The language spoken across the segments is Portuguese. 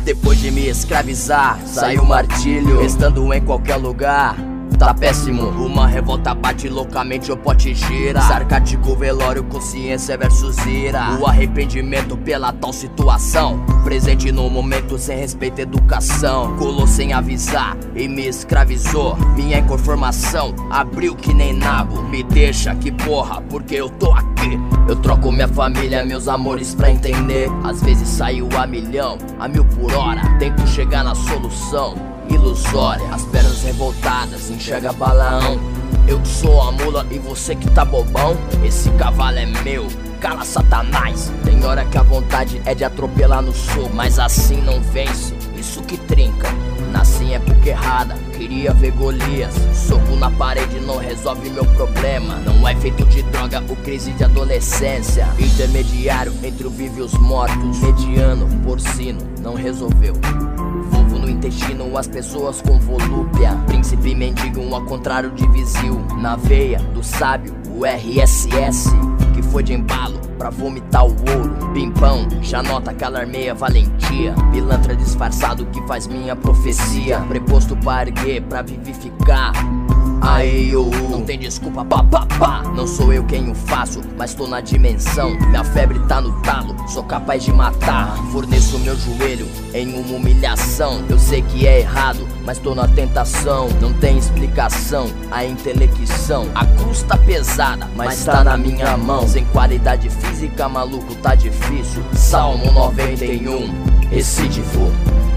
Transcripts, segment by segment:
Depois de me escravizar, saiu o martírio. Estando em qualquer lugar, tá péssimo. Uma revolta bate loucamente, o pote gira. Sarcástico velório, consciência versus ira. O arrependimento pela tal situação. Presente no momento, sem respeito à educação. Colou sem avisar e me escravizou. Minha inconformação abriu que nem nabo. Me deixa que porra, porque eu tô aqui. Eu troco minha família, meus amores pra entender. Às vezes saio a milhão, a 1000 por hora. Tento chegar na solução ilusória. As pernas revoltadas, enxerga Balaão. Eu que sou a mula e você que tá bobão. Esse cavalo é meu, cala Satanás. Tem hora que a vontade é de atropelar no soco, mas assim não vence, isso que trinca. Nasci em época errada, queria ver Golias. Soco na parede não resolve meu problema. Não é feito de droga ou crise de adolescência. Intermediário entre o vivo e os mortos. Mediano, porcino, não resolveu. Volvo no intestino, as pessoas com volúpia. Príncipe e mendigo, ao contrário de vizio. Na veia do sábio, o RSS, que foi de embalo pra vomitar o ouro. Pimpão, já nota que alarmei a valentia. Pilantra disfarçado que faz minha profecia. Preposto pra erguer, pra vivificar. Aí eu não tem desculpa, pá, pá, pá. Não sou eu quem o faço, mas tô na dimensão. Minha febre tá no talo, sou capaz de matar. Forneço meu joelho em uma humilhação. Eu sei que é errado, mas tô na tentação. Não tem explicação, a intelecção. A cruz tá pesada, mas tá na minha mão. Sem qualidade física, maluco, tá difícil. Salmo 91, Recidivo.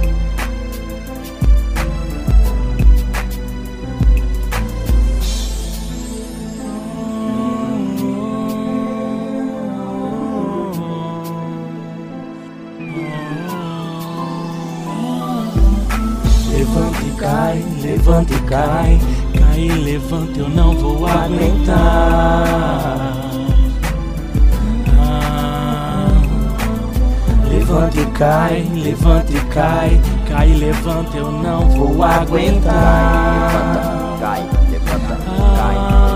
Levanta e cai, levanta e cai. Cai e levanta, eu não vou aguentar. Levanta e cai, levanta e cai. Cai e levanta, eu não vou aguentar. Cai, levanta, cai.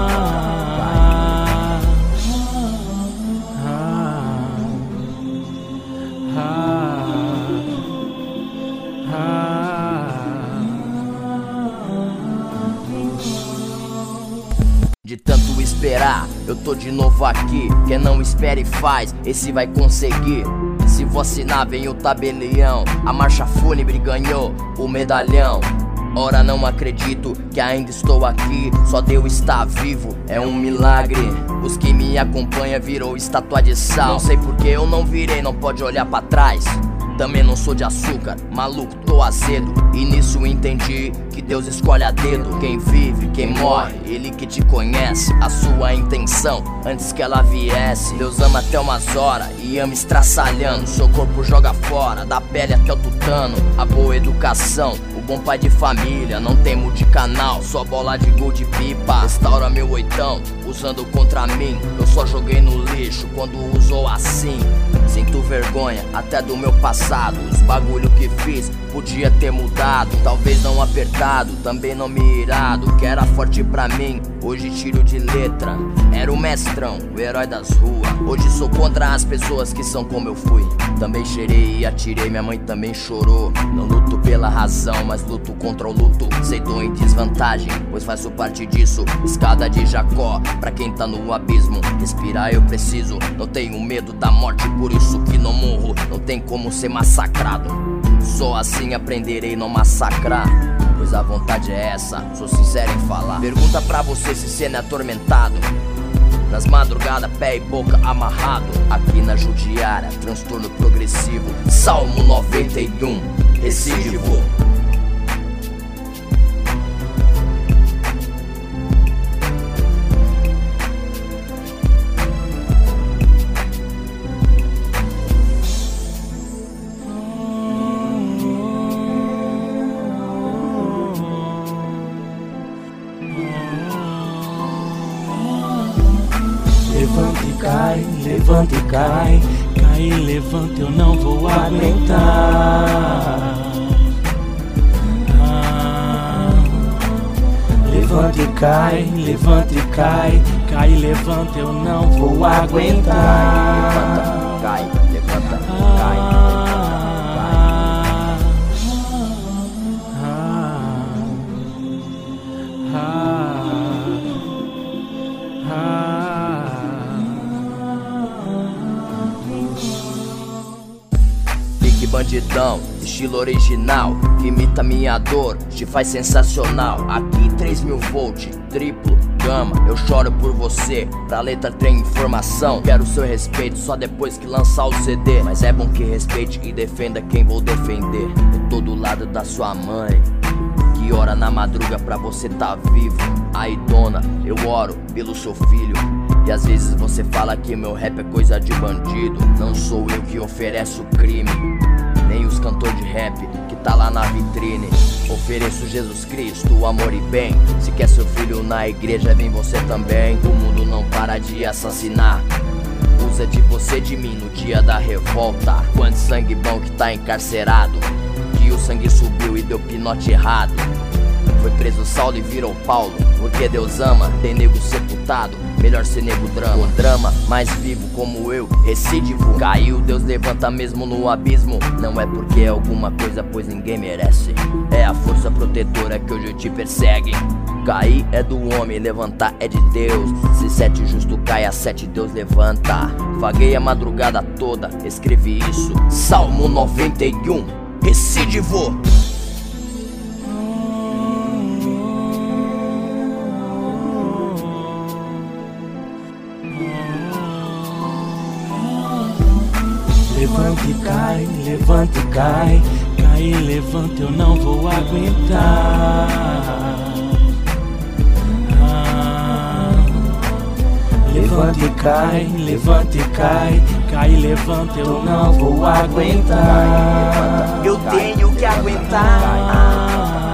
De tanto esperar, eu tô de novo aqui. Quem não espera e faz, esse vai conseguir. Se vou assinar, vem o tabelião. A marcha fúnebre ganhou o medalhão. Ora, não acredito que ainda estou aqui. Só Deus estar vivo, é um milagre. Os que me acompanham virou estátua de sal. Não sei porque eu não virei, não pode olhar pra trás. Também não sou de açúcar, maluco, tô azedo. E nisso entendi que Deus escolhe a dedo. Quem vive, quem morre, Ele que te conhece. A sua intenção, antes que ela viesse. Deus ama até umas horas e ama estraçalhando. Seu corpo joga fora, da pele até o tutano. A boa educação, o bom pai de família. Não tem multicanal, só bola de gol de pipa. Restaura meu oitão, usando contra mim. Eu só joguei no lixo quando usou assim. Sinto vergonha até do meu passado. Os bagulho que fiz podia ter mudado. Talvez não apertado, também não mirado. Que era forte pra mim, hoje tiro de letra. Era o mestrão, o herói das ruas. Hoje sou contra as pessoas que são como eu fui. Também cheirei e atirei, minha mãe também chorou. Não luto pela razão, mas luto contra o luto. Sei tô em desvantagem, pois faço parte disso. Escada de Jacó, pra quem tá no abismo. Respirar eu preciso, não tenho medo da morte. Por isso que não morro, não tem como ser massacrado. Só assim aprenderei não massacrar, pois a vontade é essa, sou sincero em falar. Pergunta pra você se cê não é atormentado. Nas madrugadas, pé e boca amarrado. Aqui na Judiara, transtorno progressivo. Salmo 91, Recidivo. Levanta e cai, levanta e cai. Cai e levanta, eu não vou aguentar. Levanta e cai, levanta e cai. Cai e levanta, eu não vou aguentar. Levanta, cai, levanta, cai. batidão, estilo original, que imita minha dor, te faz sensacional. Aqui 3000 volt, triplo, gama, eu choro por você. Pra letra tem informação, quero seu respeito só depois que lançar o CD. Mas é bom que respeite e defenda quem vou defender. Eu tô do lado da sua mãe, que ora na madruga pra você tá vivo. Aí dona, eu oro pelo seu filho. E às vezes você fala que meu rap é coisa de bandido. Não sou eu que ofereço crime, nem os cantores de rap que tá lá na vitrine. Ofereço Jesus Cristo, amor e bem. Se quer seu filho na igreja, vem você também. O mundo não para de assassinar, usa de você, de mim no dia da revolta. Quanto sangue bom que tá encarcerado, que o sangue subiu e deu pinote errado. Foi preso Saulo e virou Paulo, porque Deus ama, tem nego sepultado, melhor ser nego drama. O drama, mais vivo como eu, recídivo. Caiu, Deus levanta mesmo no abismo. Não é porque é alguma coisa, pois ninguém merece. É a força protetora que hoje te persegue. Cair é do homem, levantar é de Deus. Se 7 justo cai, a 7 Deus levanta. Vaguei a madrugada toda, escrevi isso. Salmo 91, recídivo. Levanta e cai, levanta e cai. Cai e levanta, eu não vou aguentar. Levanta e cai, levanta e cai. Cai e levanta, eu não vou aguentar. Eu tenho que aguentar.